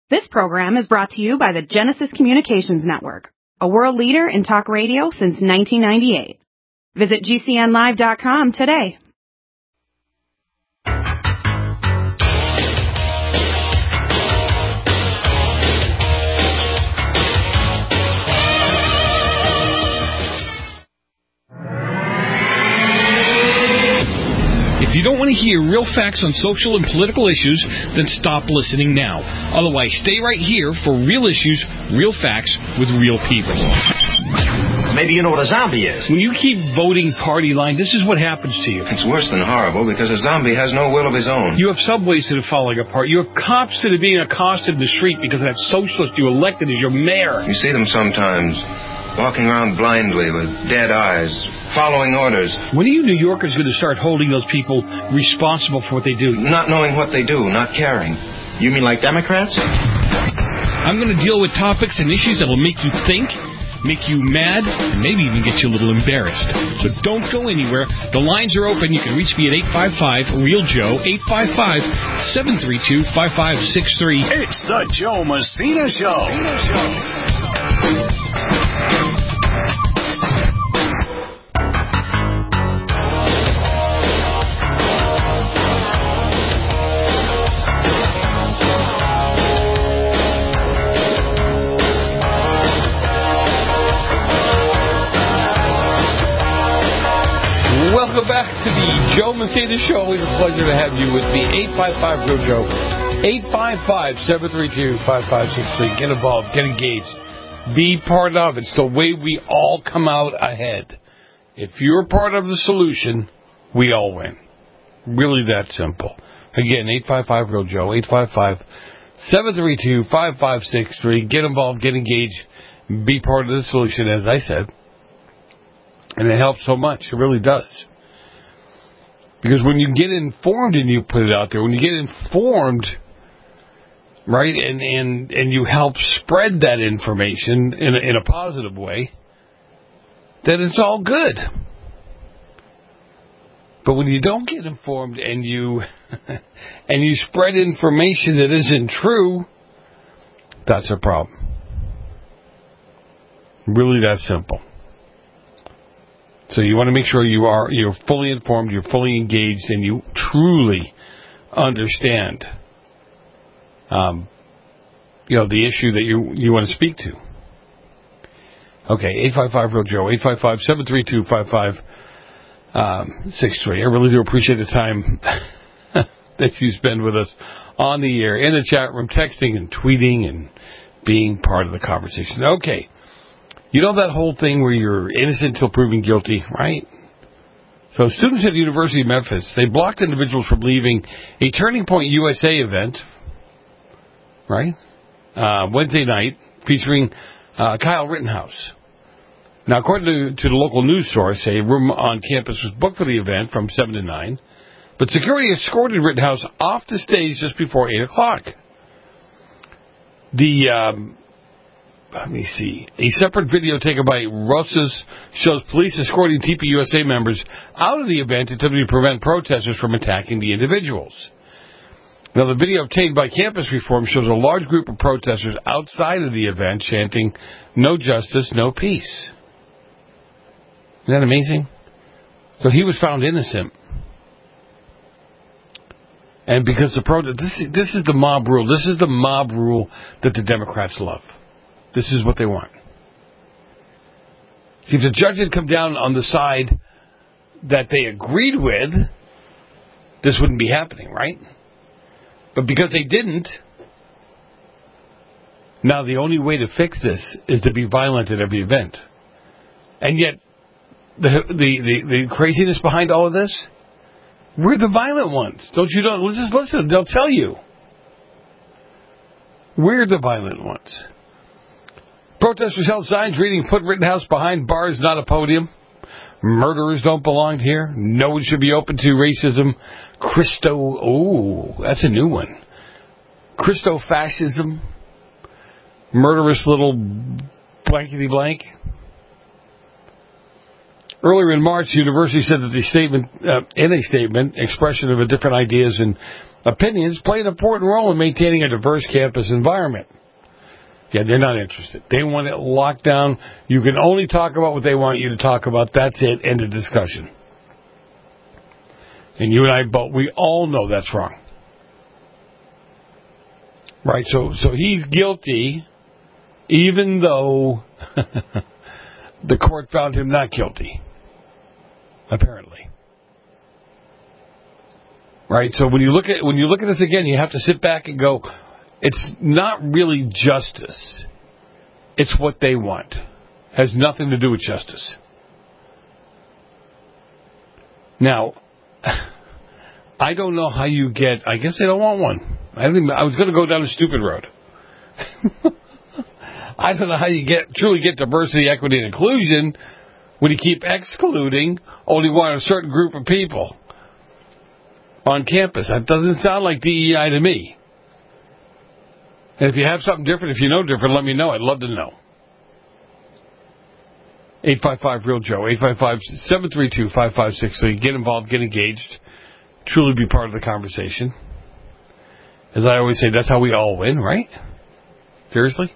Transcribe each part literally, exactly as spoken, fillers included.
This program is brought to you by the Genesis Communications Network, a world leader in talk radio since nineteen ninety-eight. Visit G C N live dot com today. If you don't want to hear real facts on social and political issues, then stop listening now. Otherwise, stay right here for real issues, real facts, with real people. Maybe you know what a zombie is. When you keep voting party line, this is what happens to you. It's worse than horrible because a zombie has no will of his own. You have subways that are falling apart. You have cops that are being accosted in the street because of that socialist you elected as your mayor. You see them sometimes walking around blindly with dead eyes, following orders. When are you New Yorkers going to start holding those people responsible for what they do? Not knowing what they do, not caring. You mean like Democrats? I'm going to deal with topics and issues that will make you think, make you mad, and maybe even get you a little embarrassed. So don't go anywhere. The lines are open. You can reach me at eight five five, REAL Joe, eight five five, seven three two, five five six three. It's the Joe Messina Show. Messina Show. Welcome back to the Joe Messina Show. Always a pleasure to have you with me. eight five five, REAL Joe. eight five five, seven three two, five five six three. Get involved. Get engaged. Be part of it. It's the way we all come out ahead. If you're part of the solution, we all win. Really that simple. Again, eight five five, REAL Joe. eight five five, seven three two, five five six three. Get involved. Get engaged. Be part of the solution, as I said. And it helps so much. It really does. Because when you get informed and you put it out there, when you get informed, right, and, and, and you help spread that information in a, in a positive way, then it's all good. But when you don't get informed and you and you spread information that isn't true, that's a problem. Really that simple. So you want to make sure you are you're fully informed, you're fully engaged, and you truly understand, um, you know, the issue that you you want to speak to. Okay, eight five five, REAL Joe, eight five five, seven three two, five five six three. I really do appreciate the time that you spend with us on the air, in the chat room, texting and tweeting and being part of the conversation. Okay. You know that whole thing where you're innocent until proven guilty, right? So students at the University of Memphis, they blocked individuals from leaving a Turning Point U S A event, right, uh, Wednesday night, featuring uh, Kyle Rittenhouse. Now, according to, to the local news source, a room on campus was booked for the event from seven to nine, but security escorted Rittenhouse off the stage just before eight o'clock. The... Um, Let me see. A separate video taken by Russ's shows police escorting T P U S A members out of the event attempting to prevent protesters from attacking the individuals. Now, the video obtained by Campus Reform shows a large group of protesters outside of the event chanting, "No justice, no peace." Isn't that amazing? So he was found innocent. And because the protest, this is, this is the mob rule. This is the mob rule that the Democrats love. This is what they want. See, if the judge had come down on the side that they agreed with, this wouldn't be happening, right? But because they didn't, now the only way to fix this is to be violent at every event. And yet, the the the, the craziness behind all of this, we're the violent ones. Don't you know? Just listen, they'll tell you. We're the violent ones. Protesters held signs reading, "Put Rittenhouse behind bars, not a podium. Murderers don't belong here. No one should be open to racism. Christo," oh, that's a new one. Christo-fascism. Murderous little blankety blank. Earlier in March, the university said that the statement, uh, in a statement, expression of a different ideas and opinions play an important role in maintaining a diverse campus environment. Yeah, they're not interested. They want it locked down. You can only talk about what they want you to talk about. That's it. End of discussion. And you and I both, we all know that's wrong. Right? So, so he's guilty, even though the court found him not guilty. Apparently. Right? So when you look at, when you look at this again, you have to sit back and go, it's not really justice. It's what they want. Has nothing to do with justice. Now, I don't know how you get... I guess they don't want one. I, don't even, I was going to go down a stupid road. I don't know how you get truly get diversity, equity, and inclusion when you keep excluding only one a certain group of people on campus. That doesn't sound like D E I to me. And if you have something different, if you know different, let me know. I'd love to know. eight five five real Joe, eight five five, seven three two, five five six three. Get involved, get engaged, truly be part of the conversation. As I always say, that's how we all win, right? Seriously?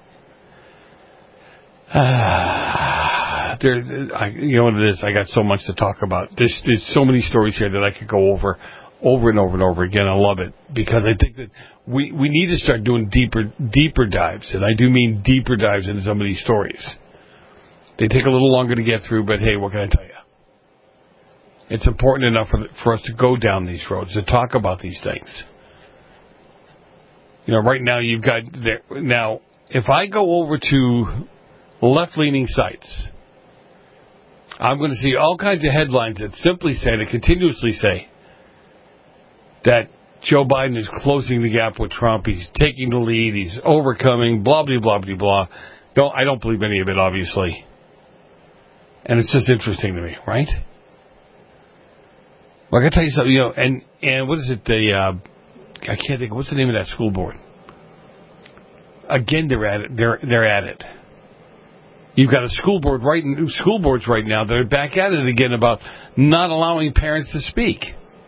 Uh, there, I, you know what it is? I got so much to talk about. There's, there's so many stories here that I could go over. Over and over and over again. I love it because I think that we, we need to start doing deeper deeper dives, and I do mean deeper dives into some of these stories. They take a little longer to get through, but hey, what can I tell you? It's important enough for, for us to go down these roads, to talk about these things. You know, right now you've got... There, now, if I go over to left-leaning sites, I'm going to see all kinds of headlines that simply say, that continuously say, that Joe Biden is closing the gap with Trump. He's taking the lead. He's overcoming, blah, blah, blah, blah, blah. Don't, I don't believe any of it, obviously. And it's just interesting to me, right? Well, I can tell you something, you know, and, and what is it, the, uh, I can't think, what's the name of that school board? Again, they're at it. They're, they're at it. You've got a school board right, school boards right now that are back at it again about not allowing parents to speak.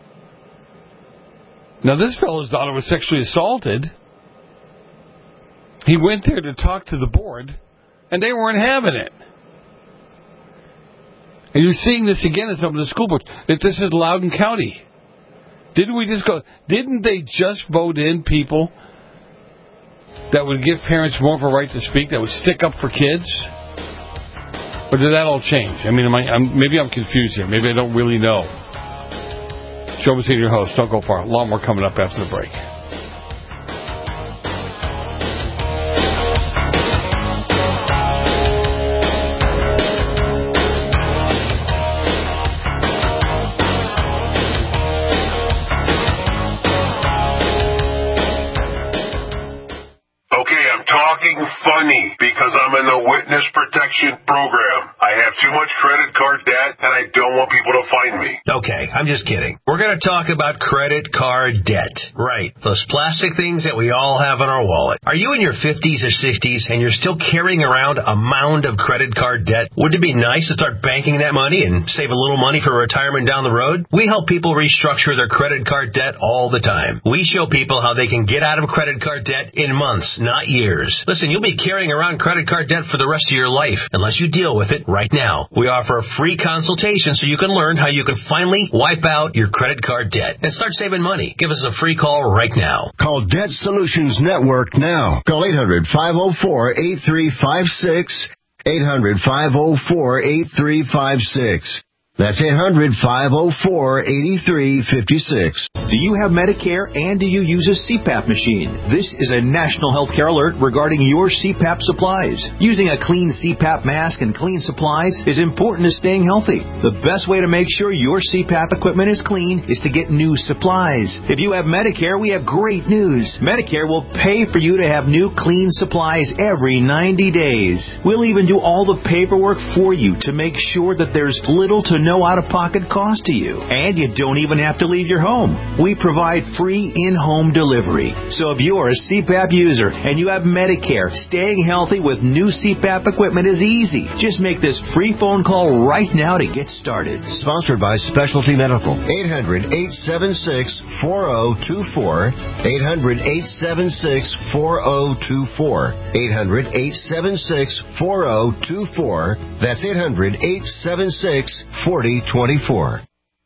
Now, this fellow's daughter was sexually assaulted. He went there to talk to the board, and they weren't having it. And you're seeing this again in some of the school boards, that this is Loudoun County. Didn't we just go, didn't they just vote in people that would give parents more of a right to speak, that would stick up for kids? Or did that all change? I mean, am I, I'm, maybe I'm confused here. Maybe I don't really know. Joe Messina, your host. Don't go far. A lot more coming up after the break. Okay, I'm talking funny because I'm in the witness protection program. I have too much credit card debt, and I don't want people to find me. Okay, I'm just kidding. We're going to talk about credit card debt. Right, those plastic things that we all have in our wallet. Are you in your fifties or sixties and you're still carrying around a mound of credit card debt? Wouldn't it be nice to start banking that money and save a little money for retirement down the road? We help people restructure their credit card debt all the time. We show people how they can get out of credit card debt in months, not years. Listen, you'll be carrying around credit card debt for the rest of your life unless you deal with it right now. We offer a free consultation so you can learn how you can finally wipe out your credit card debt and start saving money. Give us a free call right now. Call Debt Solutions Network now. Call eight hundred, five oh four, eight three five six. eight hundred, five oh four, eight three five six. That's eight hundred, five oh four, eight three five six. Do you have Medicare and do you use a C PAP machine? This is a national healthcare alert regarding your C PAP supplies. Using a clean C PAP mask and clean supplies is important to staying healthy. The best way to make sure your C PAP equipment is clean is to get new supplies. If you have Medicare, we have great news. Medicare will pay for you to have new clean supplies every ninety days. We'll even do all the paperwork for you to make sure that there's little to no out-of-pocket cost to you. And you don't even have to leave your home. We provide free in-home delivery. So if you're a C PAP user and you have Medicare, staying healthy with new C PAP equipment is easy. Just make this free phone call right now to get started. Sponsored by Specialty Medical. eight hundred, eight seven six, four zero two four. eight hundred, eight seven six, four zero two four. eight hundred, eight seven six, four zero two four. That's eight hundred, eight seven six, four zero two four.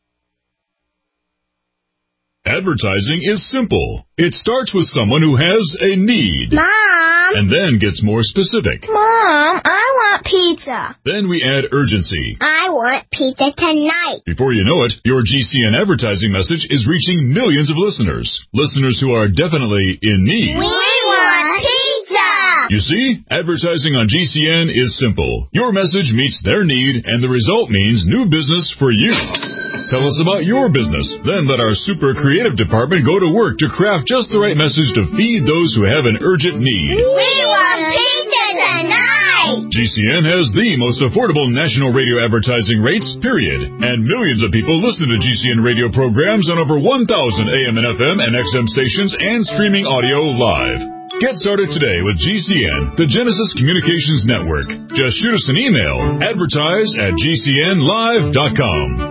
Advertising is simple. It starts with someone who has a need. Mom! And then gets more specific. Mom, I want pizza. Then we add urgency. I want pizza tonight. Before you know it, your G C N advertising message is reaching millions of listeners. Listeners who are definitely in need. We want pizza! You see, advertising on G C N is simple. Your message meets their need, and the result means new business for you. Tell us about your business. Then let our super creative department go to work to craft just the right message to feed those who have an urgent need. We want pizza tonight! G C N has the most affordable national radio advertising rates, period. And millions of people listen to G C N radio programs on over one thousand A M and F M and X M stations and streaming audio live. Get started today with G C N, the Genesis Communications Network. Just shoot us an email, advertise at G C N live dot com.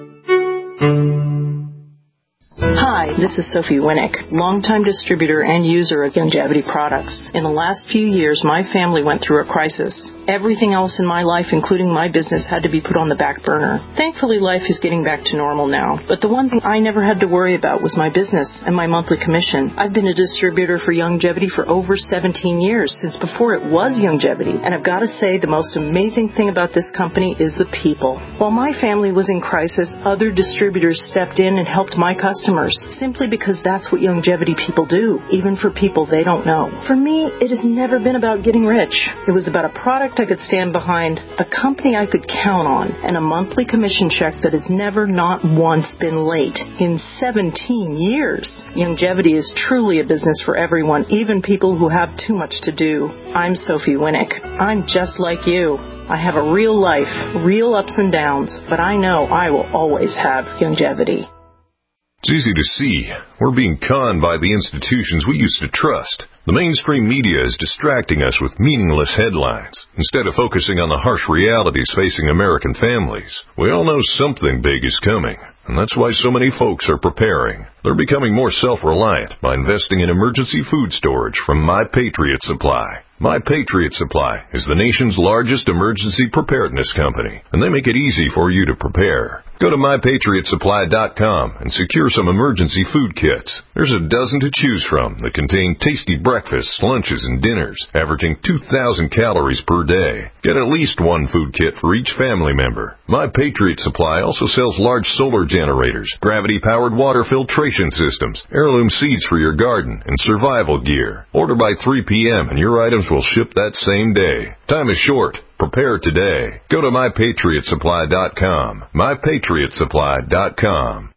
Hi, this is Sophie Winnick, longtime distributor and user of Youngevity products. In the last few years, my family went through a crisis. Everything else in my life, including my business, had to be put on the back burner. Thankfully, life is getting back to normal now. But the one thing I never had to worry about was my business and my monthly commission. I've been a distributor for Youngevity for over seventeen years, since before it was Youngevity. And I've got to say, the most amazing thing about this company is the people. While my family was in crisis, other distributors stepped in and helped my customers, simply because that's what Youngevity people do, even for people they don't know. For me, it has never been about getting rich. It was about a product I could stand behind, a company I could count on, and a monthly commission check that has never not once been late in seventeen years. Youngevity is truly a business for everyone, even people who have too much to do. I'm Sophie Winnick. I'm just like you. I have a real life, real ups and downs, but I know I will always have Youngevity. It's easy to see. We're being conned by the institutions we used to trust. The mainstream media is distracting us with meaningless headlines, instead of focusing on the harsh realities facing American families. We all know something big is coming, and that's why so many folks are preparing. They're becoming more self-reliant by investing in emergency food storage from My Patriot Supply. My Patriot Supply is the nation's largest emergency preparedness company, and they make it easy for you to prepare. Go to my patriot supply dot com and secure some emergency food kits. There's a dozen to choose from that contain tasty breakfasts, lunches, and dinners, averaging two thousand calories per day. Get at least one food kit for each family member. My Patriot Supply also sells large solar generators, gravity-powered water filtration systems, heirloom seeds for your garden, and survival gear. Order by three p.m. and your items will ship that same day. Time is short. Prepare today. Go to my patriot supply dot com. my patriot supply dot com.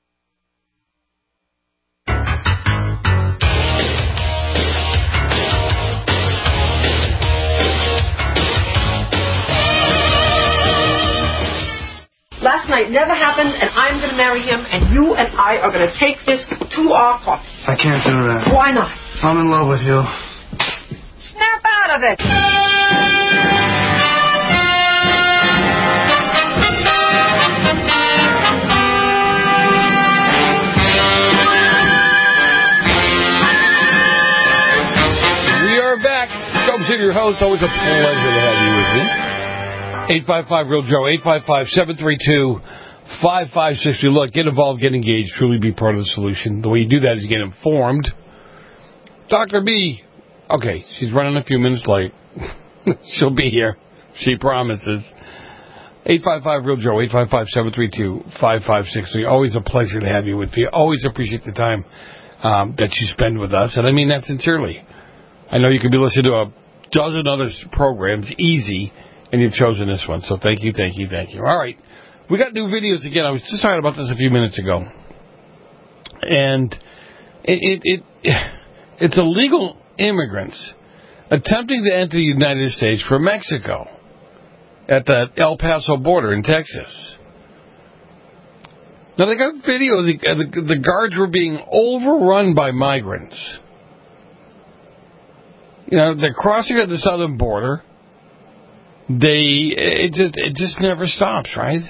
Last night never happened, and I'm going to marry him, and you and I are going to take this to our coffee. I can't do that. Why not? I'm in love with you. Snap out of it. We are back. Joe City, your host. Always a pleasure to have you with me. eight five five real Joe, eight five five, seven three two, five five six two. Look, get involved, get engaged, truly be part of the solution. The way you do that is get informed. Doctor B, okay, she's running a few minutes late. She'll be here. She promises. eight five five real Joe, eight five five, seven three two, five five six three. Always a pleasure to have you with me. Always appreciate the time um, that you spend with us, and I mean that sincerely. I know you could be listening to a dozen other programs, easy, and you've chosen this one. So thank you, thank you, thank you. All right. We got new videos again. I was just talking about this a few minutes ago. And it, it, it it's illegal immigrants attempting to enter the United States from Mexico at the El Paso border in Texas. Now, they got video. The, the, the guards were being overrun by migrants. You know, they're crossing at the southern border. They it just it just never stops, right?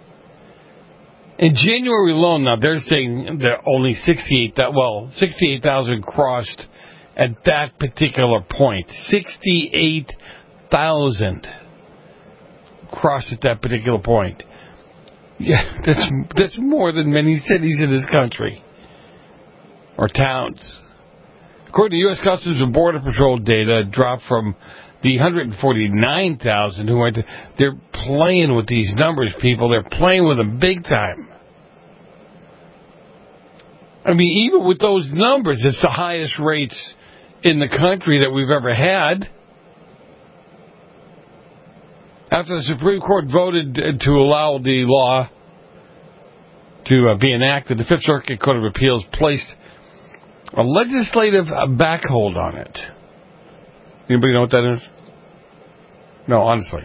In January alone, now they're saying that only sixty-eight well sixty-eight thousand crossed at that particular point. Sixty-eight thousand crossed at that particular point. Yeah, that's that's more than many cities in this country or towns. According to U S Customs and Border Patrol data, it dropped from the one hundred forty-nine thousand who went to, they're playing with these numbers, people. They're playing with them big time. I mean, even with those numbers, it's the highest rates in the country that we've ever had. After the Supreme Court voted to allow the law to uh, be enacted, the Fifth Circuit Court of Appeals placed a legislative backhold on it. Anybody know what that is? No, honestly.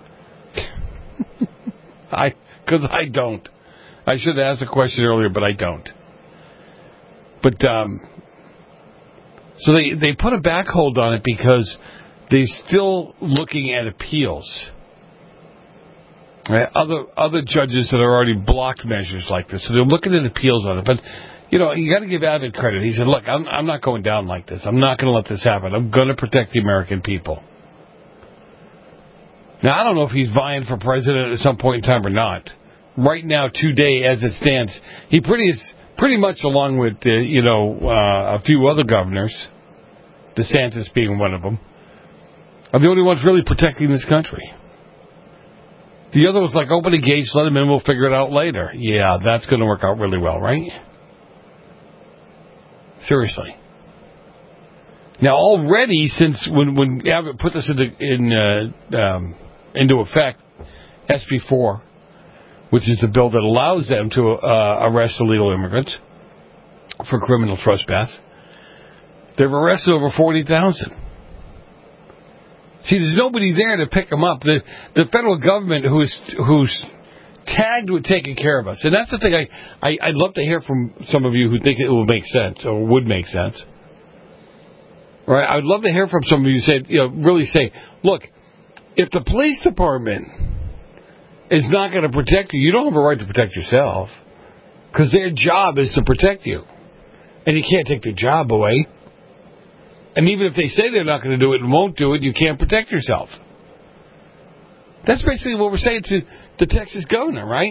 I, because I don't. I should have asked the question earlier, but I don't. But, um, so they, they put a backhold on it because they're still looking at appeals. Right? Other, other judges that have already blocked measures like this. So they're looking at appeals on it. But, you know, you got to give Abbott credit. He said, look, I'm, I'm not going down like this. I'm not going to let this happen. I'm going to protect the American people. Now, I don't know if he's vying for president at some point in time or not. Right now, today, as it stands, he pretty is pretty much along with, uh, you know, uh, a few other governors, DeSantis being one of them, are the only ones really protecting this country. The other was like, open the gates, let them in, we'll figure it out later. Yeah, that's going to work out really well, right? Seriously. Now, already, since when, when Abbott put this into, in, uh, um, into effect, S B four, which is the bill that allows them to uh, arrest illegal immigrants for criminal trespass, they've arrested over forty thousand. See, there's nobody there to pick them up. The, the federal government who's who's tagged with taking care of us. And that's the thing I, I, I'd love to hear from some of you who think it will make sense or would make sense. Right? I would love to hear from some of you who say, you know, really say, look, if the police department is not going to protect you, you don't have a right to protect yourself. Because their job is to protect you. And you can't take their job away. And even if they say they're not going to do it and won't do it, you can't protect yourself. That's basically what we're saying to the Texas governor, right?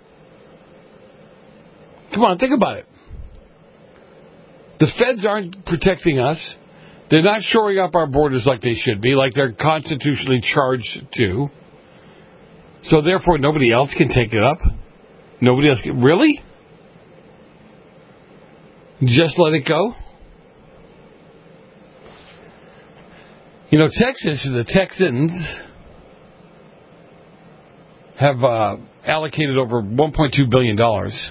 Come on, think about it. The feds aren't protecting us. They're not shoring up our borders like they should be, like they're constitutionally charged to. So therefore, nobody else can take it up. Nobody else can. Really? Just let it go? You know, Texas, the Texans have uh, allocated over one point two billion dollars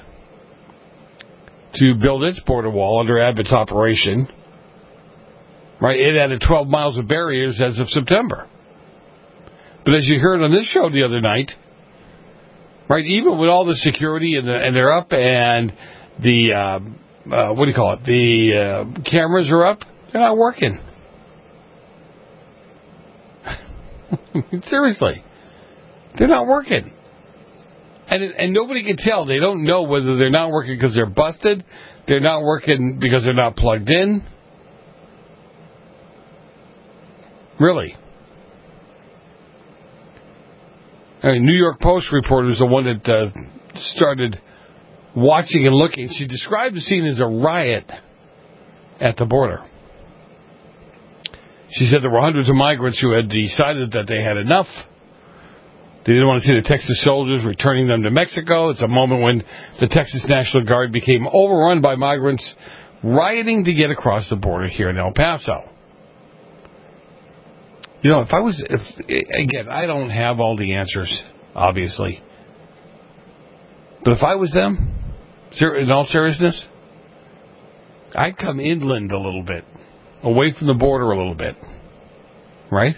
to build its border wall under Abbott's operation. Right? It added twelve miles of barriers as of September. But as you heard on this show the other night, right, even with all the security and, the, and they're up and the, uh, uh, what do you call it, the uh, cameras are up, they're not working. Seriously. They're not working. And and nobody can tell. They don't know whether they're not working because they're busted, they're not working because they're not plugged in. Really. I mean, New York Post reporter is the one that uh, started watching and looking. She described the scene as a riot at the border. She said there were hundreds of migrants who had decided that they had enough. They didn't want to see the Texas soldiers returning them to Mexico. It's a moment when the Texas National Guard became overrun by migrants rioting to get across the border here in El Paso. You know, if I was, if again, I don't have all the answers, obviously. But if I was them, in all seriousness, I'd come inland a little bit, away from the border a little bit, right?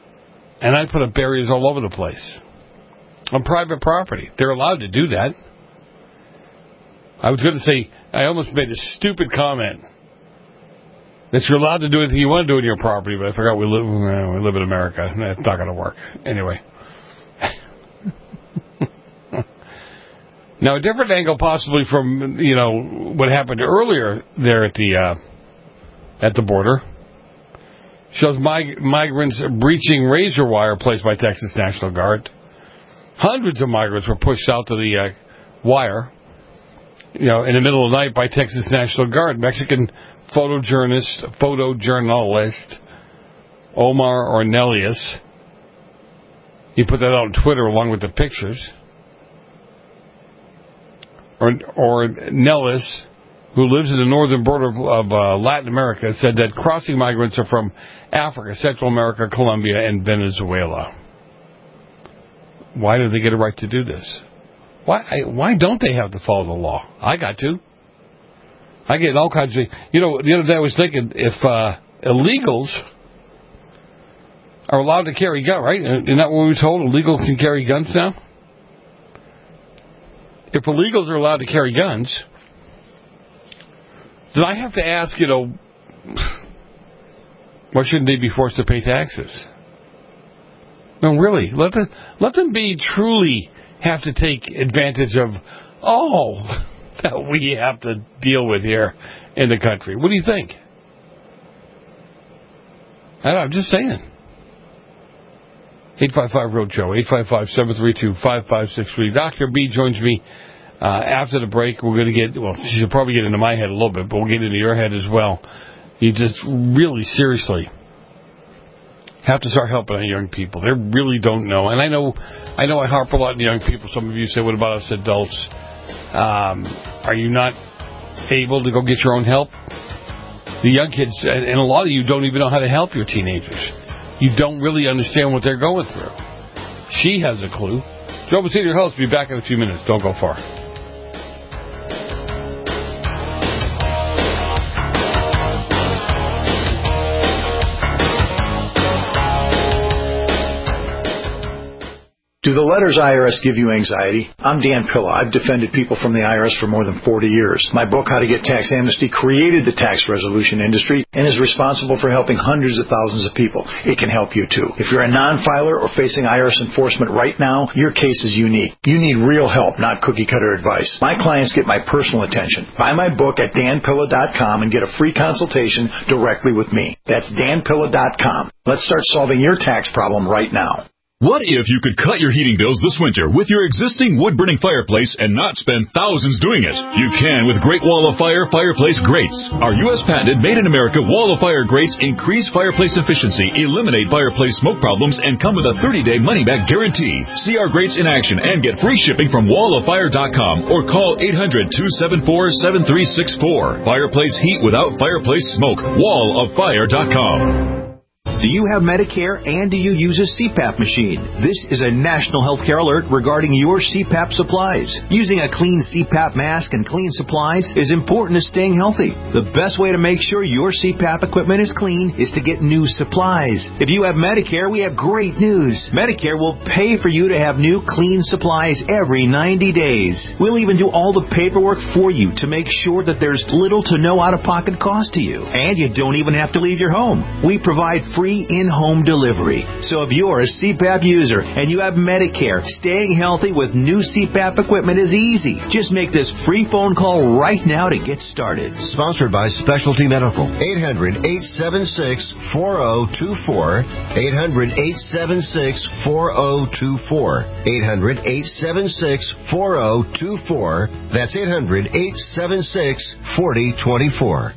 And I'd put up barriers all over the place on private property. They're allowed to do that. I was going to say, I almost made a stupid comment that you're allowed to do anything you want to do in your property, but I forgot we live, uh, we live in America. That's not going to work. Anyway. Now, a different angle possibly from, you know, what happened earlier there at the uh, at the border shows mig- migrants breaching razor wire placed by Texas National Guard. Hundreds of migrants were pushed out to the uh, wire, you know, in the middle of the night by Texas National Guard. Mexican photojournalist, photojournalist Omar Ornelas, he put that out on Twitter along with the pictures. Or, or Nellis, who lives in the northern border of, of uh, Latin America, said that crossing migrants are from Africa, Central America, Colombia, and Venezuela. Why do they get a right to do this? Why I, why don't they have to follow the law? I got to. I get all kinds of... You know, the other day I was thinking, if uh, illegals are allowed to carry guns, right? Isn't that what we were told? Illegals can carry guns now? If illegals are allowed to carry guns, then I have to ask, you know, why shouldn't they be forced to pay taxes? No, really, let them, let them be truly have to take advantage of all that we have to deal with here in the country. What do you think? I don't know, I'm just saying. eight five five, R O A D, Joe, eight five five, seven three two, five five six three. Doctor B joins me uh, after the break. We're going to get, well, she'll probably get into my head a little bit, but we'll get into your head as well. You just really, seriously have to start helping our young people. They really don't know. And I know I know I harp a lot on young people. Some of you say, what about us adults? Um, are you not able to go get your own help? The young kids, and a lot of you don't even know how to help your teenagers. You don't really understand what they're going through. She has a clue. Joe Messina, your host, will be back in a few minutes. Don't go far. Do the letters I R S give you anxiety? I'm Dan Pilla. I've defended people from the I R S for more than forty years. My book, How to Get Tax Amnesty, created the tax resolution industry and is responsible for helping hundreds of thousands of people. It can help you, too. If you're a non-filer or facing I R S enforcement right now, your case is unique. You need real help, not cookie-cutter advice. My clients get my personal attention. Buy my book at dan pilla dot com and get a free consultation directly with me. That's dan pilla dot com. Let's start solving your tax problem right now. What if you could cut your heating bills this winter with your existing wood-burning fireplace and not spend thousands doing it? You can with Great Wall of Fire fireplace grates. Our U S patented made-in-America Wall of Fire grates increase fireplace efficiency, eliminate fireplace smoke problems, and come with a thirty-day money-back guarantee. See our grates in action and get free shipping from wall of fire dot com or call eight hundred, two seven four, seven three six four. Fireplace heat without fireplace smoke. wall of fire dot com. Do you have Medicare and do you use a C PAP machine? This is a national healthcare alert regarding your C PAP supplies. Using a clean C PAP mask and clean supplies is important to staying healthy. The best way to make sure your C PAP equipment is clean is to get new supplies. If you have Medicare, we have great news. Medicare will pay for you to have new clean supplies every ninety days. We'll even do all the paperwork for you to make sure that there's little to no out-of-pocket cost to you. And you don't even have to leave your home. We provide free in-home delivery. So if you're a C PAP user and you have Medicare, staying healthy with new C PAP equipment is easy. Just make this free phone call right now to get started. Sponsored by Specialty Medical. eight hundred, eight seven six, four zero two four. eight hundred, eight seven six, four zero two four. eight hundred, eight seven six, four zero two four. That's eight hundred, eight seven six, four zero two four.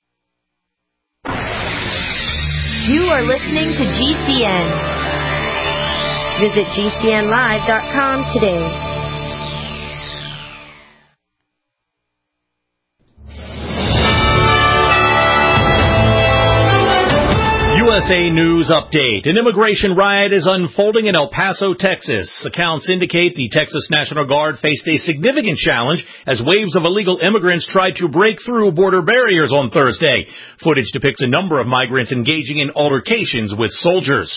You are listening to G C N. Visit G C N live dot com today. U S A News Update. An immigration riot is unfolding in El Paso, Texas. Accounts indicate the Texas National Guard faced a significant challenge as waves of illegal immigrants tried to break through border barriers on Thursday. Footage depicts a number of migrants engaging in altercations with soldiers.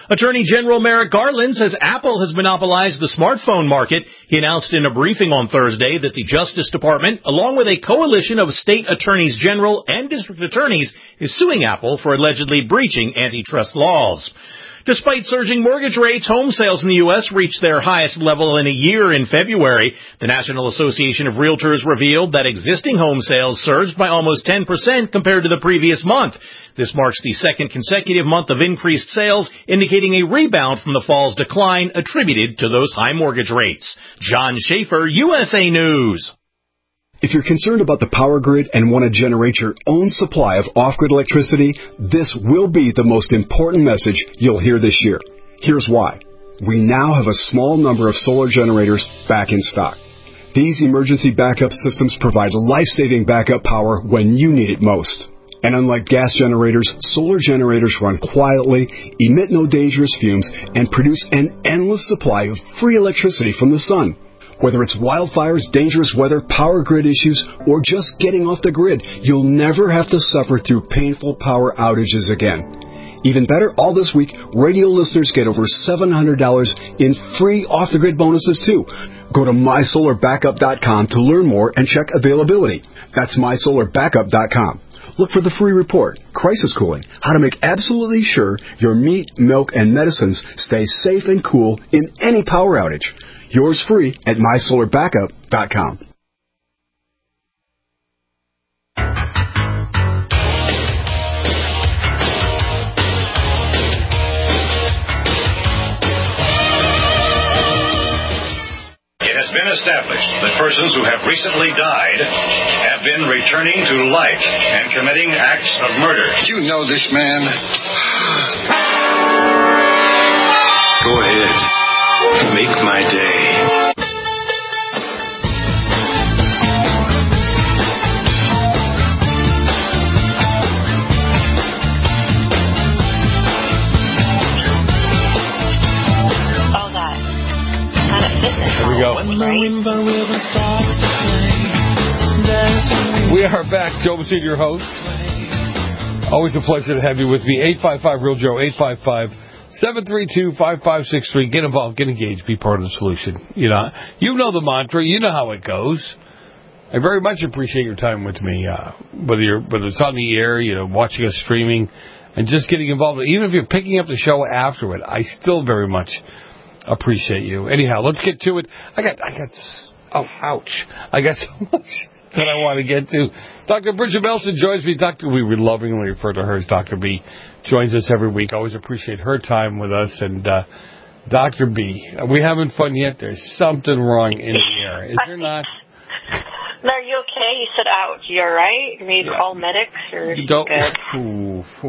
Attorney General Merrick Garland says Apple has monopolized the smartphone market. He announced in a briefing on Thursday that the Justice Department, along with a coalition of state attorneys general and district attorneys, is suing Apple for allegedly breaching antitrust laws. Despite surging mortgage rates, home sales in the U S reached their highest level in a year in February. The National Association of Realtors revealed that existing home sales surged by almost ten percent compared to the previous month. This marks the second consecutive month of increased sales, indicating a rebound from the fall's decline attributed to those high mortgage rates. John Schaefer, U S A News. If you're concerned about the power grid and want to generate your own supply of off-grid electricity, this will be the most important message you'll hear this year. Here's why. We now have a small number of solar generators back in stock. These emergency backup systems provide life-saving backup power when you need it most. And unlike gas generators, solar generators run quietly, emit no dangerous fumes, and produce an endless supply of free electricity from the sun. Whether it's wildfires, dangerous weather, power grid issues, or just getting off the grid, you'll never have to suffer through painful power outages again. Even better, all this week, radio listeners get over seven hundred dollars in free off-the-grid bonuses, too. Go to my solar backup dot com to learn more and check availability. That's my solar backup dot com. Look for the free report, Crisis Cooling, how to make absolutely sure your meat, milk, and medicines stay safe and cool in any power outage. Yours free at my solar backup dot com. It has been established that persons who have recently died have been returning to life and committing acts of murder. You know this man. Go ahead. Make my day. All that kind of fitness. Here we go. We are back. Joe Messina, your host. Always a pleasure to have you with me. eight five five real Joe, eight five five seven three two, five five six three. Get involved, get engaged, be part of the solution. You know, you know the mantra, you know how it goes. I very much appreciate your time with me, uh, whether you're whether it's on the air, you know, watching us streaming, and just getting involved. Even if you're picking up the show after it, I still very much appreciate you. Anyhow, let's get to it. I got, I got, oh, ouch! I got so much that I want to get to. Doctor Bridget Belson joins me. Doctor, we would lovingly refer to her as Doctor B. Joins us every week. Always appreciate her time with us. And uh, Doctor B, are we having fun yet? There's something wrong in the air. Is there not? No, are you okay? You said ouch. You all right? You need to call medics or You don't. good?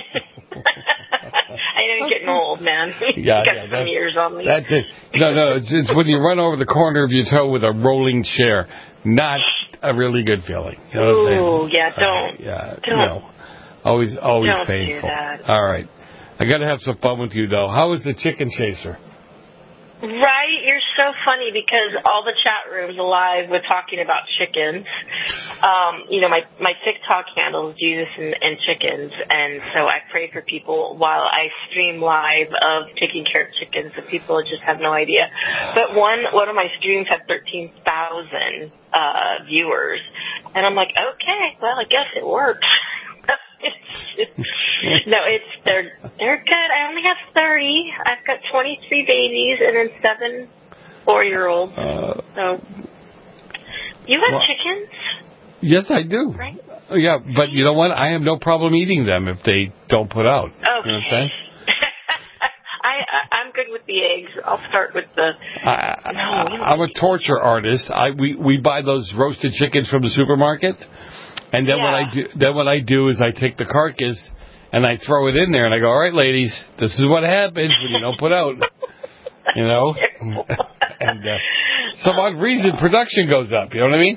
I know you're getting old, man. You Yeah, got yeah, some that's, years on me. that's it. No, no, it's, it's when you run over the corner of your toe with a rolling chair. Not a really good feeling. You know what I'm saying? Ooh, yeah, don't. Uh, yeah, don't. no. Always, always Don't do painful. that. All right. I got to have some fun with you, though. How is the chicken chaser? Right? You're so funny because all the chat rooms alive with talking about chickens. Um, you know, my, my TikTok handle is Jesus and, and Chickens, and so I pray for people while I stream live of taking care of chickens, so people just have no idea. But one, one of my streams had thirteen thousand uh, viewers, and I'm like, okay, well, I guess it works. No, it's they're they're good. I only have thirty. I've got twenty-three babies and then seven four-year-olds. Uh, so you have well, chickens? Yes, I do. Right? Oh, yeah, but you know what? I have no problem eating them if they don't put out. Okay. You know what I'm saying? I, I I'm good with the eggs. I'll start with the. I, no, I'm a torture artist. I we we buy those roasted chickens from the supermarket. And then yeah. what I do, then what I do is I take the carcass and I throw it in there and I go, all right, ladies, this is what happens when you don't put out, you know. And uh, some odd reason production goes up. You know what I mean?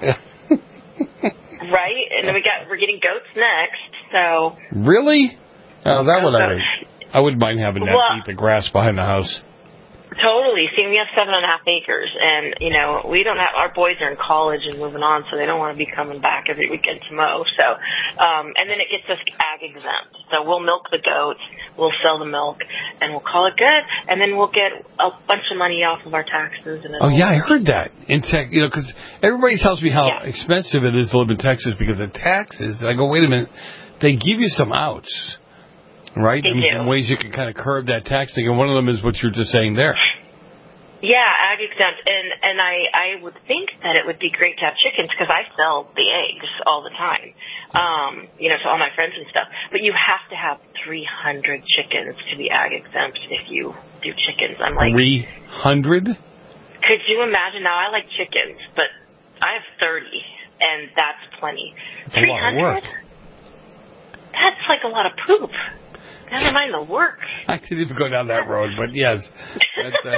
Right, and then we got we're getting goats next. So really? Oh, that would I. I wouldn't mind having that well, eat the grass behind the house. Totally. See, we have seven and a half acres, and you know we don't have. Our boys are in college and moving on, so they don't want to be coming back every weekend to mow. So, um, and then it gets us ag exempt. So we'll milk the goats, we'll sell the milk, and we'll call it good. And then we'll get a bunch of money off of our taxes. And oh yeah, I heard that in Texas. You know, because everybody tells me how yeah. expensive it is to live in Texas because of taxes. And I go, wait a minute, they give you some outs. Right? They I mean, do. some ways you can kind of curb that tax thing, and one of them is what you're just saying there. Yeah, ag exempt, and and I I would think that it would be great to have chickens because I sell the eggs all the time, um, you know, to all my friends and stuff. But you have to have three hundred chickens to be ag exempt if you do chickens. I'm like three hundred. Could you imagine? Now I like chickens, but I have thirty, and that's plenty. Three hundred. That's like a lot of poop. Never mind the work. I didn't even go down that road, but yes. That's, uh...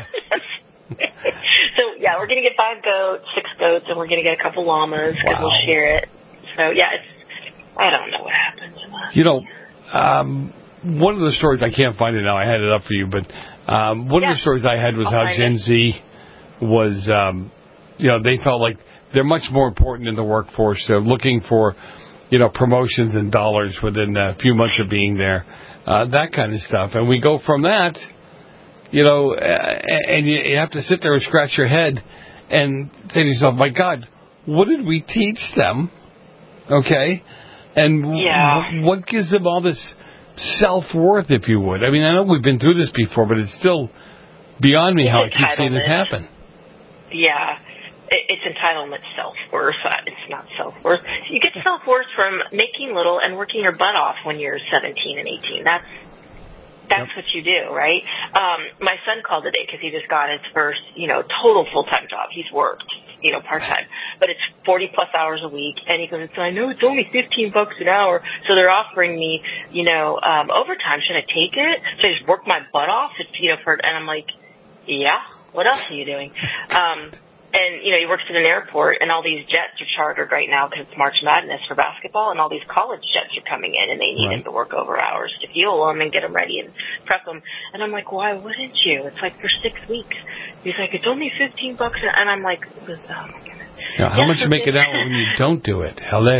so, yeah, we're going to get five goats, six goats, and we're going to get a couple llamas because wow. we'll share it. So, yeah, it's, I don't know what happened. You know, um, one of the stories, I can't find it now, I had it up for you, but um, one yeah. of the stories I had was I'll how Gen it. Z was, um, you know, they felt like they're much more important in the workforce. They're looking for, you know, promotions and dollars within a few months of being there. Uh, that kind of stuff. And we go from that, you know, and you, you have to sit there and scratch your head and say to yourself, my God, what did we teach them? Okay? And yeah. w- what gives them all this self-worth, if you would? I mean, I know we've been through this before, but it's still beyond me it's how I keep seeing this happen. Yeah. It's entitlement self-worth. It's not self-worth. You get self-worth from making little and working your butt off when you're seventeen and eighteen. That's that's yep. what you do, right? Um, my son called today because he just got his first, you know, total full-time job. He's worked, you know, part-time, but it's forty-plus hours a week. And he goes, I know it's only fifteen bucks an hour, so they're offering me, you know, um, overtime. Should I take it? So I just work my butt off? It's, you know, for, and I'm like, yeah, what else are you doing? Um And, you know, he works at an airport, and all these jets are chartered right now because it's March Madness for basketball, and all these college jets are coming in, and they need right. him to work over hours to fuel them and get them ready and prep them. And I'm like, why wouldn't you? It's like for six weeks. He's like, it's only fifteen bucks, and I'm like, oh, my goodness. Yeah, how yeah, much you make it out when you don't do it? Hello.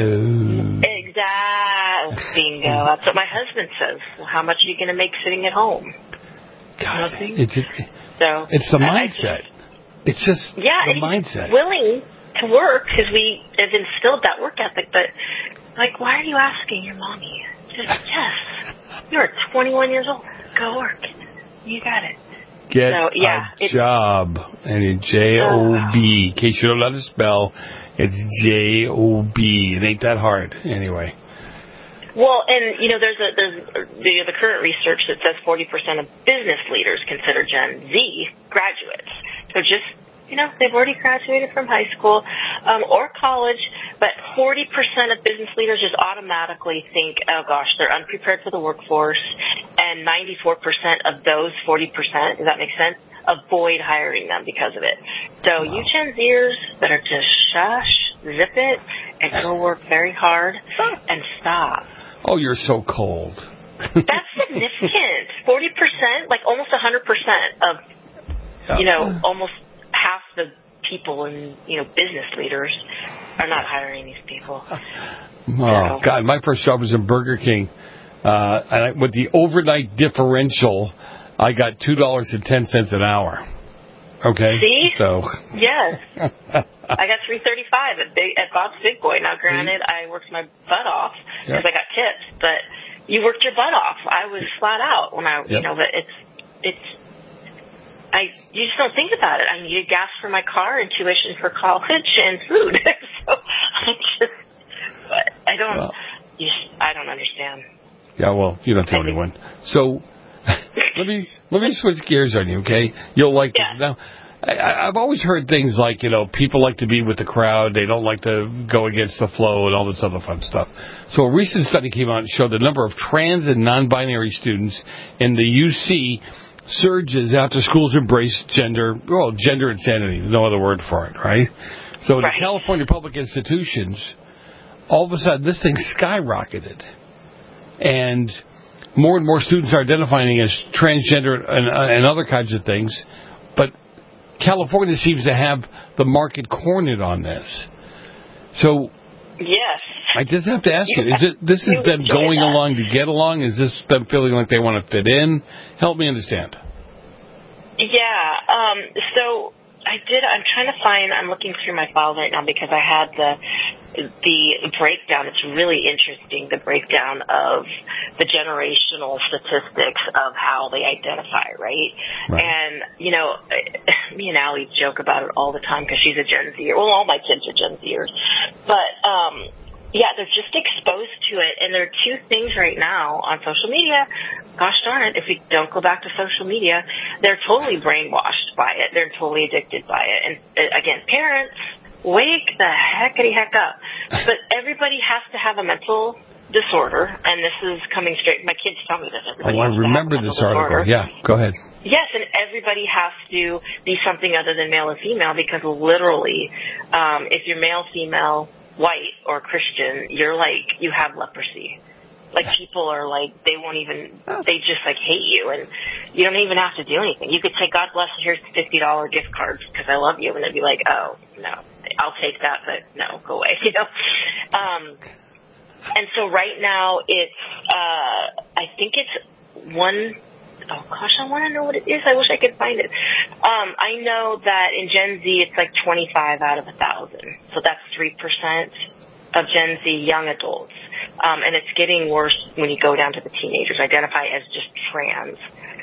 Exactly. Bingo. That's what my husband says. Well, how much are you going to make sitting at home? God, Nothing. It's, it, so, it's the mindset. Just, It's just yeah, the he's mindset. willing to work because we have instilled that work ethic. But like, why are you asking your mommy? Just yes, you're twenty-one years old. Go work. You got it. Get so, yeah, a job, and it's J O B. In case you don't know how to spell, it's J O B. It ain't that hard, anyway. Well, and you know, there's a there's the, the current research that says forty percent of business leaders consider Gen Z graduates. So just, you know, they've already graduated from high school um, or college, but forty percent of business leaders just automatically think, oh, gosh, they're unprepared for the workforce, and ninety-four percent of those forty percent, does that make sense, avoid hiring them because of it. So wow. you Gen Zers better just shush, zip it, and go work very hard and stop. Oh, you're so cold. That's significant. forty percent, like almost one hundred percent of you know, almost half the people and, you know, business leaders are not hiring these people. Oh, so. God, my first job was in Burger King. Uh, and I, with the overnight differential, I got two dollars and ten cents an hour. Okay? See? So. Yes. I got three thirty-five at Big, at Bob's Big Boy. Now, granted, See? I worked my butt off because yep. I got tips, but you worked your butt off. I was flat out when I, yep. you know, but it's, it's, I, you just don't think about it. I needed gas for my car and tuition for college and food. so I just, but I don't, well, you just, I don't understand. Yeah, well, you don't tell I anyone. Think, so let me let me switch gears on you, okay? You'll like yeah. this. Now, I, I've always heard things like, you know, people like to be with the crowd. They don't like to go against the flow and all this other fun stuff. So a recent study came out and showed the number of trans and non-binary students in the U C surges after schools embrace gender, well, gender insanity, no other word for it, right? So right. the California public institutions, all of a sudden, this thing skyrocketed. And more and more students are identifying as transgender and, uh, and other kinds of things. but California seems to have the market cornered on this. So, yes. I just have to ask you, is it this has been going that. along to get along? Is this them feeling like they want to fit in? Help me understand. Yeah, um, so I did, I'm trying to find, I'm looking through my files right now because I had the the breakdown. It's really interesting, the breakdown of the generational statistics of how they identify, right? right. And, you know, me and Allie joke about it all the time because she's a Gen Zer. Well, all my kids are Gen Zers. But, um, yeah, they're just exposed to it. And there are two things right now on social media. Gosh darn it, if we don't go back to social media, they're totally brainwashed by it. They're totally addicted by it. And, again, parents, wake the heckity heck up. But everybody has to have a mental disorder, and this is coming straight. My kids tell me this. Everybody oh, I remember this article. Disorder. Yeah, go ahead. Yes, and everybody has to be something other than male or female because literally, um, if you're male, female, white, or Christian, you're like, you have leprosy. Like, people are like, they won't even, they just like hate you, and you don't even have to do anything. You could say, God bless, here's fifty dollars gift cards because I love you, and they'd be like, oh, no, I'll take that, but no, go away, you know? Um, and so right now it's, uh, I think it's one, oh gosh, I want to know what it is. I wish I could find it. Um, I know that in Gen Z it's like twenty-five out of a thousand. So that's three percent of Gen Z young adults. Um, and it's getting worse when you go down to the teenagers, identify as just trans.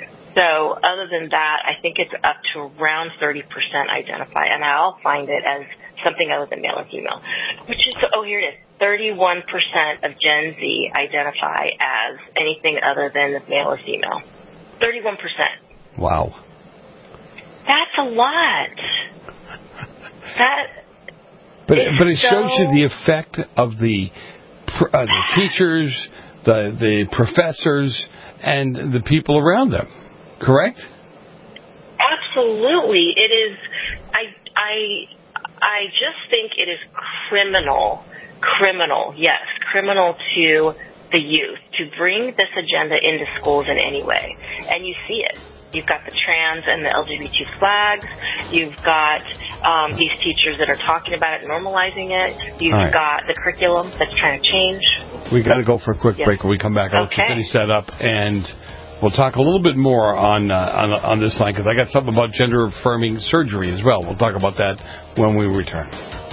So other than that, I think it's up to around thirty percent identify, and I'll find it as something other than male or female, which is, oh, here it is, thirty-one percent of Gen Z identify as anything other than male or female. thirty-one percent. Wow. That's a lot. That But but it so shows you the effect of the uh, the teachers, the the professors, and the people around them. Correct? Absolutely, it is. I I I just think it is criminal, criminal. Yes, criminal to the youth to bring this agenda into schools in any way, and you see it. You've got the trans and the L G B T flags. You've got um, these teachers that are talking about it, normalizing it. You've right. got the curriculum that's trying to change. We got to go for a quick yes. break. When we come back, I'll okay. finish that up, and we'll talk a little bit more on uh, on, on this line because I got something about gender affirming surgery as well. We'll talk about that when we return.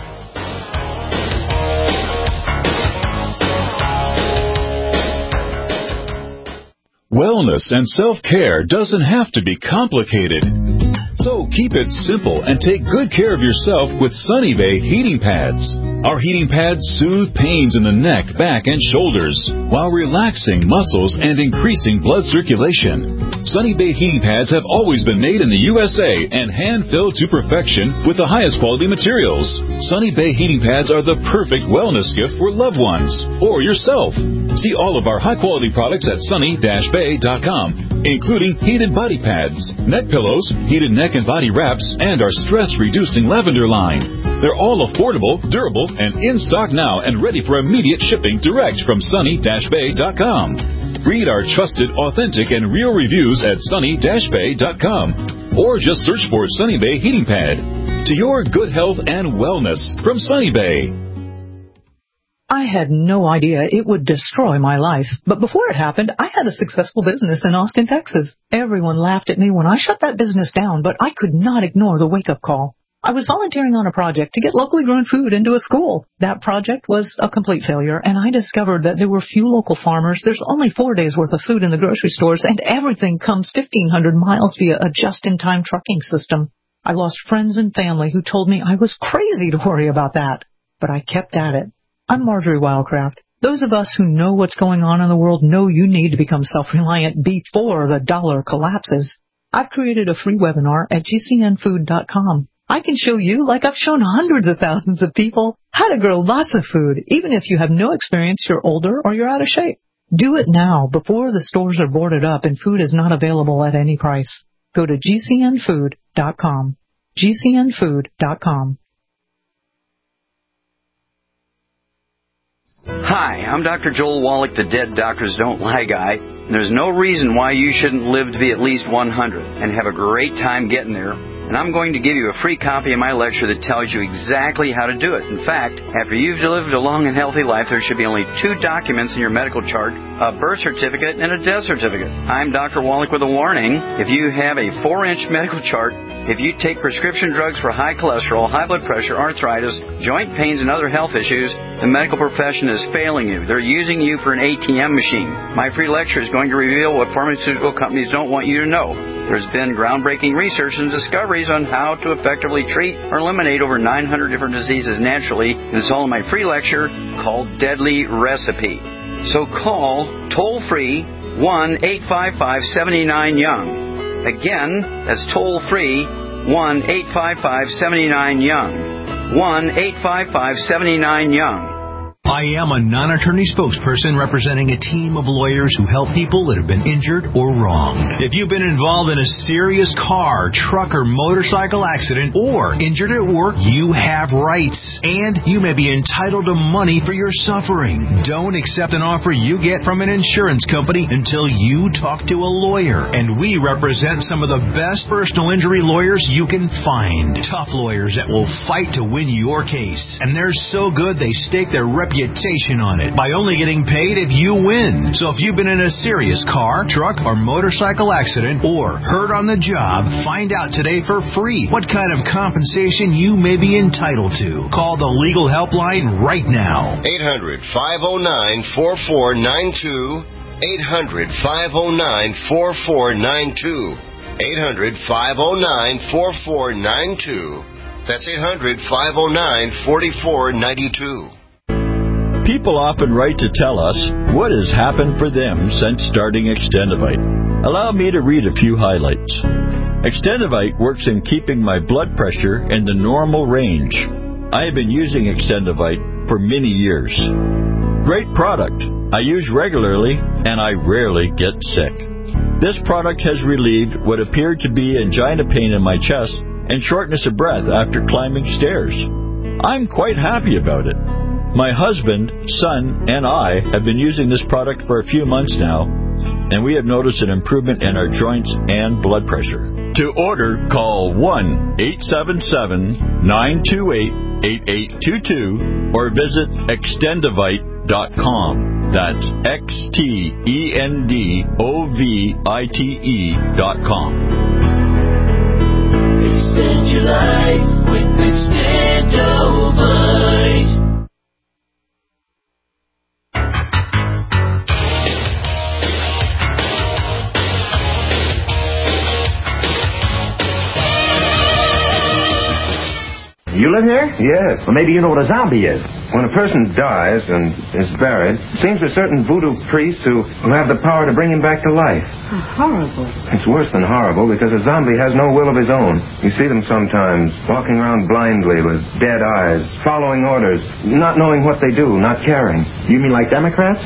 Wellness and self-care doesn't have to be complicated. So keep it simple and take good care of yourself with Sunny Bay heating pads. Our heating pads soothe pains in the neck, back, and shoulders while relaxing muscles and increasing blood circulation. Sunny Bay heating pads have always been made in the U S A and hand-filled to perfection with the highest quality materials. Sunny Bay heating pads are the perfect wellness gift for loved ones or yourself. See all of our high-quality products at sunny dash bay dot com, including heated body pads, neck pillows, heated neck and body wraps, and our stress-reducing lavender line. They're all affordable, durable, and in stock now and ready for immediate shipping direct from sunny dash bay dot com. Read our trusted, authentic, and real reviews at sunny dash bay dot com or just search for Sunny Bay Heating Pad. To your good health and wellness from Sunny Bay. I had no idea it would destroy my life, but before it happened, I had a successful business in Austin, Texas. Everyone laughed at me when I shut that business down, but I could not ignore the wake-up call. I was volunteering on a project to get locally grown food into a school. That project was a complete failure, and I discovered that there were few local farmers, there's only four days' worth of food in the grocery stores, and everything comes fifteen hundred miles via a just-in-time trucking system. I lost friends and family who told me I was crazy to worry about that, but I kept at it. I'm Marjorie Wildcraft. Those of us who know what's going on in the world know you need to become self-reliant before the dollar collapses. I've created a free webinar at G C N food dot com. I can show you, like I've shown hundreds of thousands of people, how to grow lots of food, even if you have no experience, you're older, or you're out of shape. Do it now, before the stores are boarded up and food is not available at any price. Go to G C N food dot com. G C N food dot com. Hi, I'm Doctor Joel Wallach, the Dead Doctors Don't Lie guy. There's no reason why you shouldn't live to be at least one hundred and have a great time getting there. And I'm going to give you a free copy of my lecture that tells you exactly how to do it. In fact, after you've lived a long and healthy life, there should be only two documents in your medical chart, a birth certificate and a death certificate. I'm Doctor Wallach with a warning. If you have a four-inch medical chart, if you take prescription drugs for high cholesterol, high blood pressure, arthritis, joint pains, and other health issues, the medical profession is failing you. They're using you for an A T M machine. My free lecture is going to reveal what pharmaceutical companies don't want you to know. There's been groundbreaking research and discoveries on how to effectively treat or eliminate over nine hundred different diseases naturally, and it's all in my free lecture called Deadly Recipe. So call toll-free one eight five five, seven nine, young. Again, that's toll-free one eight five five, seven nine, young. one eight five five, seven nine, young. I am a non-attorney spokesperson representing a team of lawyers who help people that have been injured or wronged. If you've been involved in a serious car, truck, or motorcycle accident or injured at work, you have rights. And you may be entitled to money for your suffering. Don't accept an offer you get from an insurance company until you talk to a lawyer. And we represent some of the best personal injury lawyers you can find. Tough lawyers that will fight to win your case. And they're so good they stake their reputation on it by only getting paid if you win. So if you've been in a serious car, truck, or motorcycle accident or hurt on the job, find out today for free what kind of compensation you may be entitled to. Call the legal helpline right now. eight hundred, five oh nine, four four nine two. eight hundred, five oh nine, four four nine two. eight hundred, five oh nine, four four nine two. That's eight hundred, five oh nine, four four nine two. People often write to tell us what has happened for them since starting Extendivite. Allow me to read a few highlights. Extendivite works in keeping my blood pressure in the normal range. I have been using Extendivite for many years. Great product. I use regularly and I rarely get sick. This product has relieved what appeared to be angina pain in my chest and shortness of breath after climbing stairs. I'm quite happy about it. My husband, son, and I have been using this product for a few months now, and we have noticed an improvement in our joints and blood pressure. To order, call one eight seven seven, nine two eight, eight eight two two or visit extendivite dot com. That's X T E N D O V I T E dot com. Extend your life with Extendivite. You live here? Yes. Well, maybe you know what a zombie is. When a person dies and is buried, it seems to certain voodoo priests who, who have the power to bring him back to life. Oh, horrible. It's worse than horrible because a zombie has no will of his own. You see them sometimes walking around blindly with dead eyes, following orders, not knowing what they do, not caring. You mean like Democrats?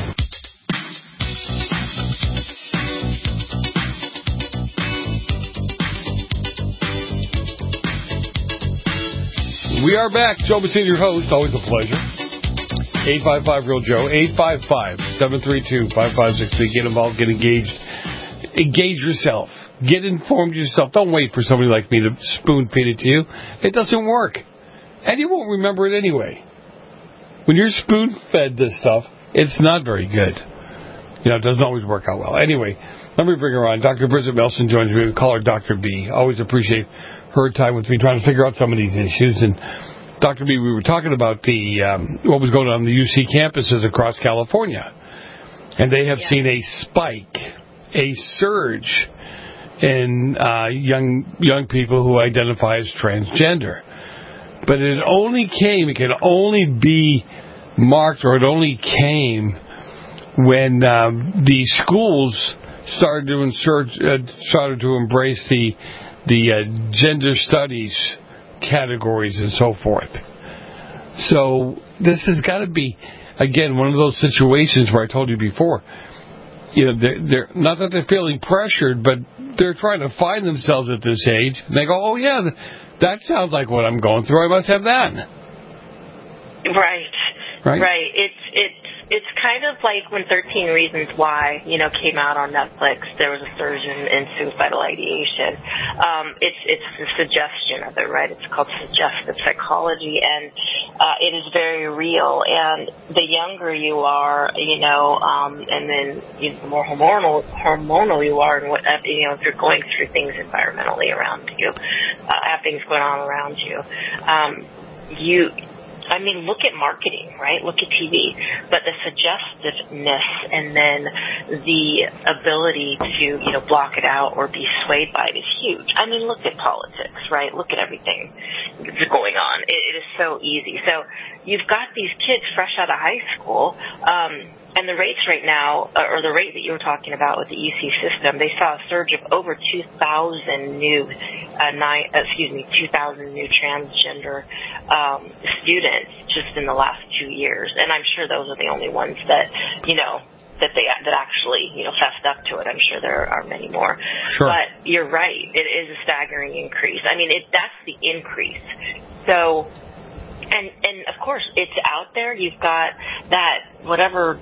We are back. Joe Messina, your host. Always a pleasure. eight five five, real Joe. eight five five, seven three two, five five six three. Get involved. Get engaged. Engage yourself. Get informed yourself. Don't wait for somebody like me to spoon feed it to you. It doesn't work. And you won't remember it anyway. When you're spoon fed this stuff, it's not very good. You know, it doesn't always work out well. Anyway, let me bring her on. Doctor Bridget Melson joins me. We call her Doctor B. Always appreciate her time with me trying to figure out some of these issues. And Doctor B, we were talking about the um, what was going on in the U C campuses across California. And they have yeah. seen a spike, a surge in uh, young young people who identify as transgender. But it only came, it can only be marked, or it only came when uh, the schools started to insert, uh, started to embrace the the uh, gender studies categories and so forth. So this has got to be, again, one of those situations where I told you before, you know, they're, they're not that they're feeling pressured, but they're trying to find themselves at this age. And they go, oh, yeah, that sounds like what I'm going through. I must have that. Right. Right. Right. It's it's it's kind of like when thirteen Reasons Why, you know, came out on Netflix. There was a surge in, in suicidal ideation. Um, it's it's the suggestion of it, right? It's called suggestive psychology, and uh, it is very real. And the younger you are, you know, um, and then you know, the more hormonal hormonal you are, and what you know, if you're going through things environmentally around you, uh, have things going on around you, um, you. I mean, look at marketing, right? Look at T V. But the suggestiveness and then the ability to, you know, block it out or be swayed by it is huge. I mean, look at politics, right? Look at everything that's going on. It, it is so easy. So you've got these kids fresh out of high school, um, and the rates right now, or the rate that you were talking about with the E C system, they saw a surge of over two thousand new, uh, nine, excuse me, two thousand new transgender um, students just in the last two years. And I'm sure those are the only ones that, you know, that they that actually, you know, fessed up to it. I'm sure there are many more. Sure. But you're right. It is a staggering increase. I mean, it, that's the increase. So, and and of course, it's out there. You've got that whatever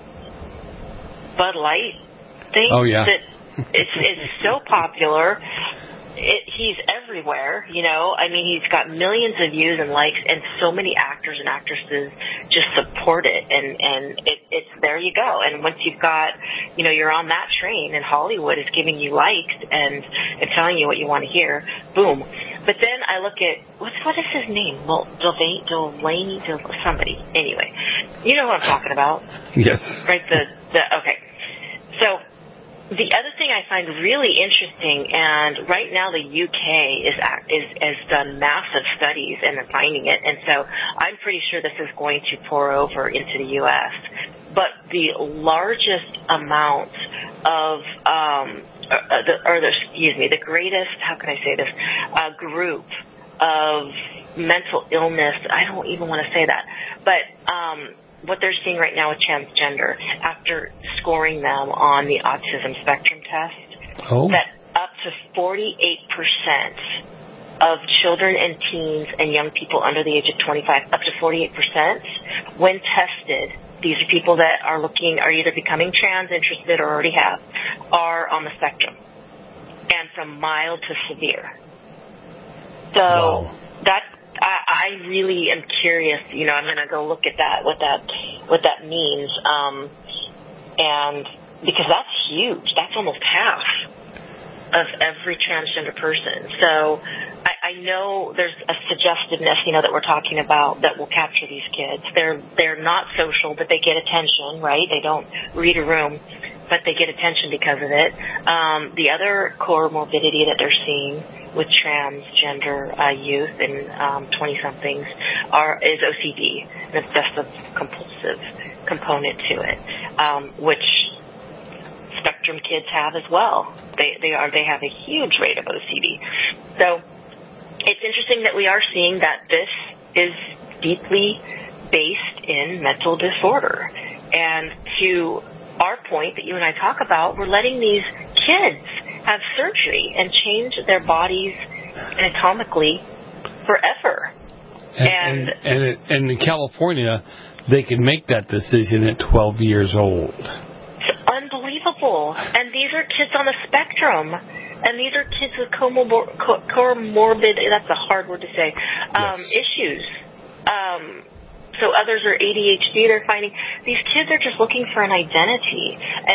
Bud Light thing. Oh, yeah. That it's, it's so popular. It, he's everywhere, you know. I mean, he's got millions of views and likes, and so many actors and actresses just support it, and and it, it's there you go. And once you've got, you know, you're on that train, and Hollywood is giving you likes and and telling you what you want to hear, boom. But then I look at what's what is his name? Well, Delaney, Delaney, somebody. Anyway, you know what I'm talking about, Yes. right? The the okay. So. The other thing I find really interesting, and right now the U K is, is has done massive studies and they're finding it, and so I'm pretty sure this is going to pour over into the U S. But the largest amount of, um, or, the, or the, excuse me, the greatest, how can I say this, uh, group of mental illness, I don't even want to say that, but um, what they're seeing right now with transgender, after scoring them on the autism spectrum test, oh. that up to forty-eight percent of children and teens and young people under the age of twenty-five, up to forty-eight percent, when tested, these are people that are looking, are either becoming trans, interested, or already have, are on the spectrum, and from mild to severe. So wow. that I, I really am curious. You know, I'm going to go look at that, what that, what that means, um, and because that's huge. That's almost half of every transgender person. So I, I know there's a suggestiveness, you know, that we're talking about that will capture these kids. They're they're not social, but they get attention, right? They don't read a room, but they get attention because of it. Um, the other comorbidity that they're seeing with transgender uh, youth and um, twenty-somethings are is O C D, an obsessive compulsive component to it, um, which spectrum kids have as well. They they are they have a huge rate of O C D. So it's interesting that we are seeing that this is deeply based in mental disorder. And to our point that you and I talk about, we're letting these kids have surgery and change their bodies anatomically forever. And and, and, it, and in California, they can make that decision at twelve years old. It's unbelievable. And these are kids on the spectrum. And these are kids with comorbid, comorbid that's a hard word to say, um, yes. issues. Um, so others are A D H D. They're finding these kids are just looking for an identity.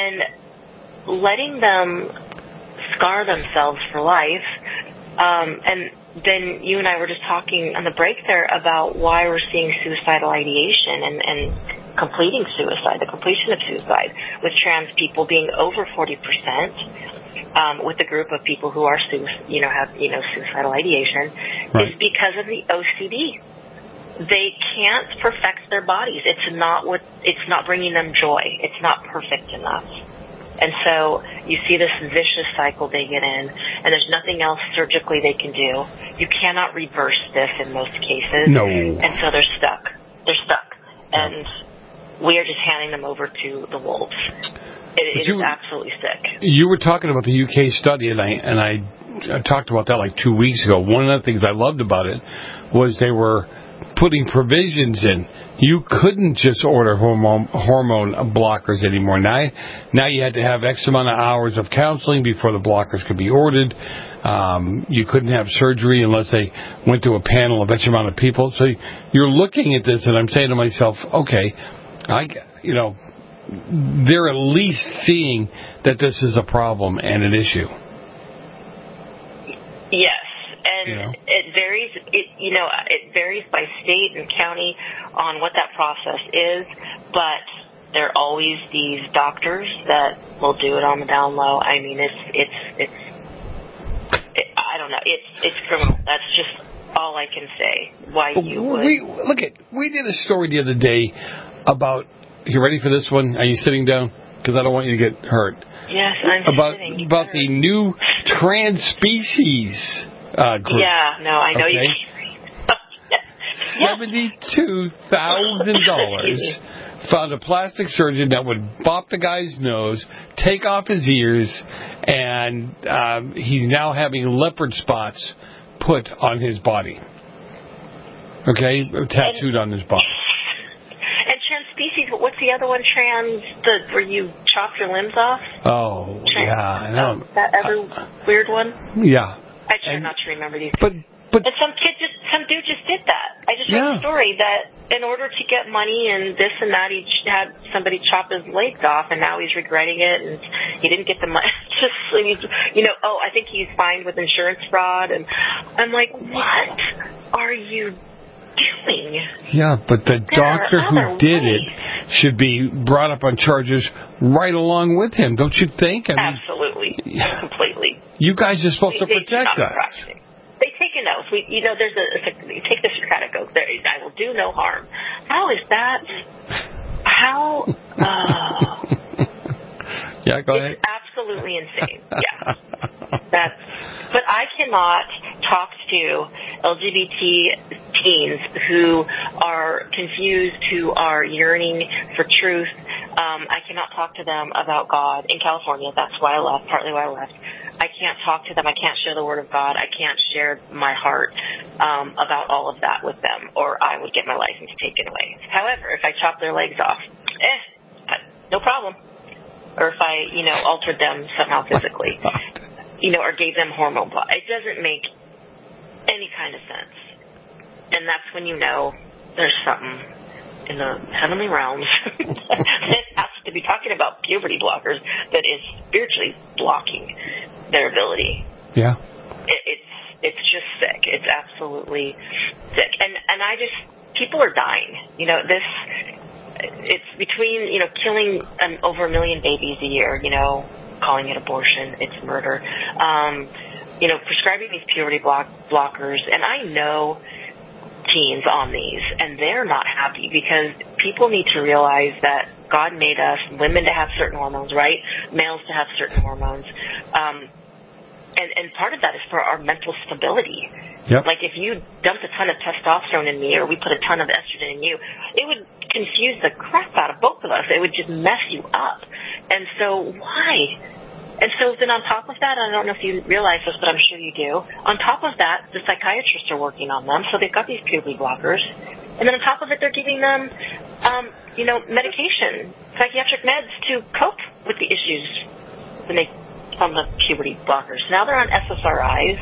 And letting them scar themselves for life. Um, and then you and I were just talking on the break there about why we're seeing suicidal ideation and, and completing suicide, the completion of suicide, with trans people being over forty percent, um, with the group of people who are, you know, have, you know, suicidal ideation, right. is because of the O C D. They can't perfect their bodies. It's not what, it's not bringing them joy. It's not perfect enough. And so you see this vicious cycle they get in, and there's nothing else surgically they can do. You cannot reverse this in most cases. No. And so they're stuck. They're stuck. And we are just handing them over to the wolves. It, it you, is absolutely sick. You were talking about the U K study, and I, and I, I talked about that like two weeks ago. One of the things I loved about it was they were putting provisions in You couldn't just order hormone hormone blockers anymore. Now, now you had to have X amount of hours of counseling before the blockers could be ordered. Um, you couldn't have surgery unless they went to a panel of X amount of people. So you're looking at this, and I'm saying to myself, okay, I, you know, they're at least seeing that this is a problem and an issue. Yes. And you know? it varies, it, you know, it varies by state and county on what that process is, but there are always these doctors that will do it on the down low. I mean, it's, it's, it's, it, I don't know, it's, it's criminal. That's just all I can say. Why you would. We, look at, we did a story the other day about, you ready for this one? Are you sitting down? Because I don't want you to get hurt. Yes, I'm about, sitting. You About better. the new trans species uh, group. Yeah, no, I know okay? you. seventy-two thousand dollars found a plastic surgeon that would bop the guy's nose, take off his ears, and um, he's now having leopard spots put on his body. Okay? Tattooed on his body. And trans species, but what's the other one? Trans, the where you chop your limbs off? Oh, trans, yeah. I know. Uh, that other uh, weird one? Yeah. I try and, not to remember these. But, but, and some kid just, some dude just did that. I just yeah. read a story that in order to get money and this and that, he had somebody chop his legs off, and now he's regretting it, and he didn't get the money. Just, you know, oh, I think he's fined with insurance fraud, and I'm like, what are you doing? Yeah, but the there doctor who did ways. it should be brought up on charges right along with him, don't you think? I mean, absolutely, yeah. completely. You guys are supposed they, to protect us. Practicing. They take an oath. We, you know, there's a, a take the Socratic oath. There, I will do no harm. How is that? How? Uh, yeah, go it's ahead. Absolutely insane. Yeah, that's. But I cannot talk to L G B T teens who are confused, who are yearning for truth. Um, I cannot talk to them about God in California. That's why I left. Partly why I left. I can't talk to them. I can't share the Word of God. I can't share my heart um, about all of that with them, or I would get my license taken away. However, if I chop their legs off, eh, no problem. Or if I, you know, altered them somehow physically, you know, or gave them hormone blood, it doesn't make any kind of sense. And that's when you know there's something in the heavenly realms that has to be talking about puberty blockers that is spiritually blocking their ability. Yeah. It, it's it's just sick. It's absolutely sick. And and I just, people are dying. You know, this, it's between, you know, killing an, over a million babies a year, you know, calling it abortion, it's murder. Um, you know, prescribing these puberty block, blockers. And I know teens on these, and they're not happy because people need to realize that God made us women to have certain hormones, right? Males to have certain hormones. Um, and, and part of that is for our mental stability. Yep. Like if you dumped a ton of testosterone in me, or we put a ton of estrogen in you, it would confuse the crap out of both of us. It would just mess you up. And so why? And so then on top of that, I don't know if you realize this, but I'm sure you do, on top of that, the psychiatrists are working on them, so they've got these puberty blockers. And then on top of it, they're giving them, um, you know, medication, psychiatric meds to cope with the issues when they on the puberty blockers. Now they're on S S R Is.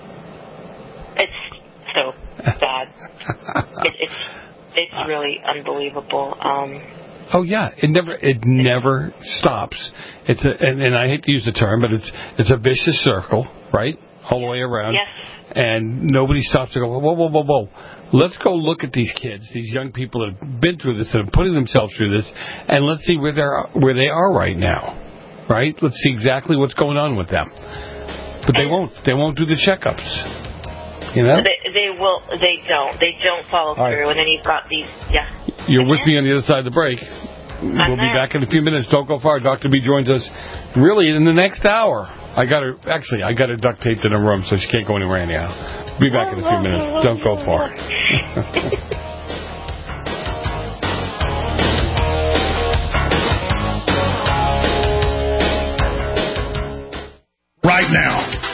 It's so bad. it, it's it's really unbelievable. Um, Oh yeah, it never it never stops. It's a and, and I hate to use the term, but it's it's a vicious circle, right? All the way around. Yes. And nobody stops to go, whoa, whoa, whoa, whoa. Let's go look at these kids, these young people that have been through this, that are putting themselves through this, and let's see where they're where they are right now. Right? Let's see exactly what's going on with them. But they won't. They won't do the checkups. You know? They, they will. They don't. They don't follow through. Right. And then you've got these. Yeah. You're with me on the other side of the break. We'll be back in a few minutes. Don't go far. Doctor B joins us really in the next hour. I got her, actually, I got her duct taped in a room, so she can't go anywhere anyhow. Be back in a few minutes. Don't go far. Right now,